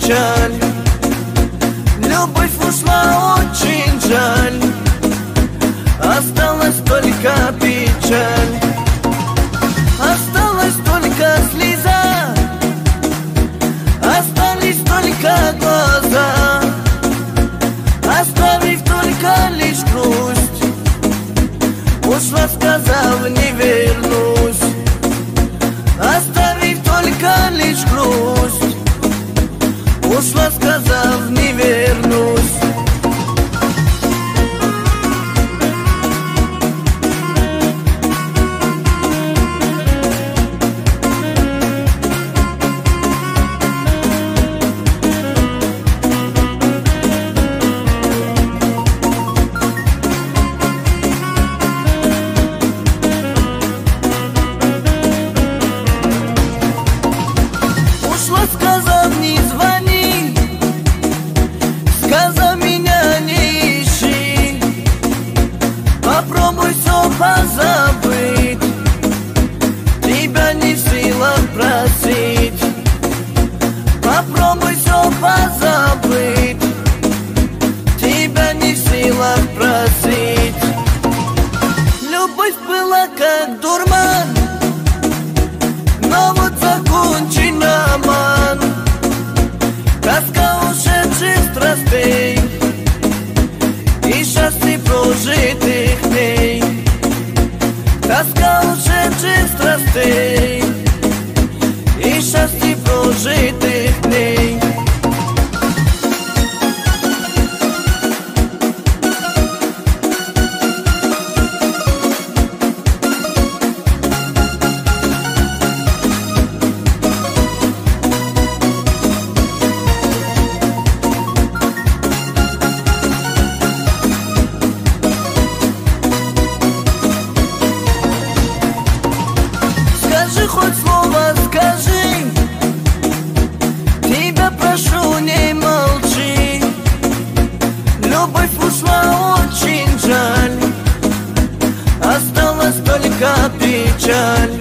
печаль. Любовь ушла, очень жаль, осталась только печаль. Осталась только слеза, остались только глаза, оставив только лишь грусть. Ушла, сказав, не вернусь, оставив только лишь грусть. Ушла, сказав, не вернусь. Сказав, не звони, сказав, меня не ищи. Попробуй все позабыть, тебя не в силах просить. Попробуй все позабыть, тебя не в силах просить. Любовь была как дурман, но вот закончен роман. Тоска ушедших страстей и счастье прожитых дней. Тоска ушедших страстей и счастье прожитых дней. Скажи хоть слово, скажи, тебя прошу, не молчи. Любовь ушла, очень жаль, осталась только печаль.